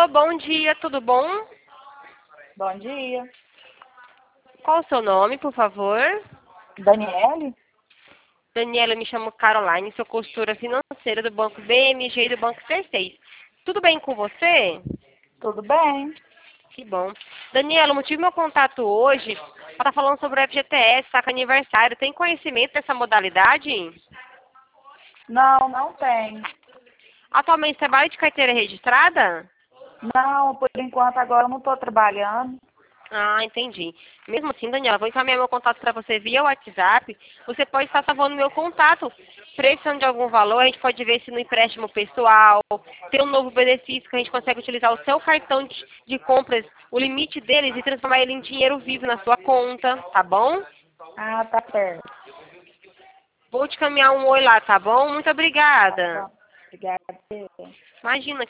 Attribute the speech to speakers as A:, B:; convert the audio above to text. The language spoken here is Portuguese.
A: Alô, bom dia, tudo bom?
B: Bom dia.
A: Qual o seu nome, por favor?
B: Daniele?
A: Daniela, eu me chamo Caroline, sou consultora financeira do Banco BMG e do Banco C6. Tudo bem com você?
B: Tudo bem?
A: Que bom. Daniela, o motivo do meu contato hoje para estar falando sobre o FGTS, saca aniversário. Tem conhecimento dessa modalidade?
B: Não, não tem.
A: Atualmente trabalha de carteira registrada?
B: Não, por enquanto agora eu não estou trabalhando.
A: Ah, entendi. Mesmo assim, Daniela, vou encaminhar meu contato para você via WhatsApp. Você pode estar salvando meu contato. Precisando de algum valor, a gente pode ver se no empréstimo pessoal tem um novo benefício que a gente consegue utilizar o seu cartão de compras, o limite deles e transformar ele em dinheiro vivo na sua conta, tá bom?
B: Ah, tá certo.
A: Vou te caminhar um oi lá, tá bom? Muito
B: Tá
A: obrigada.
B: bom. Obrigada.
A: Imagina.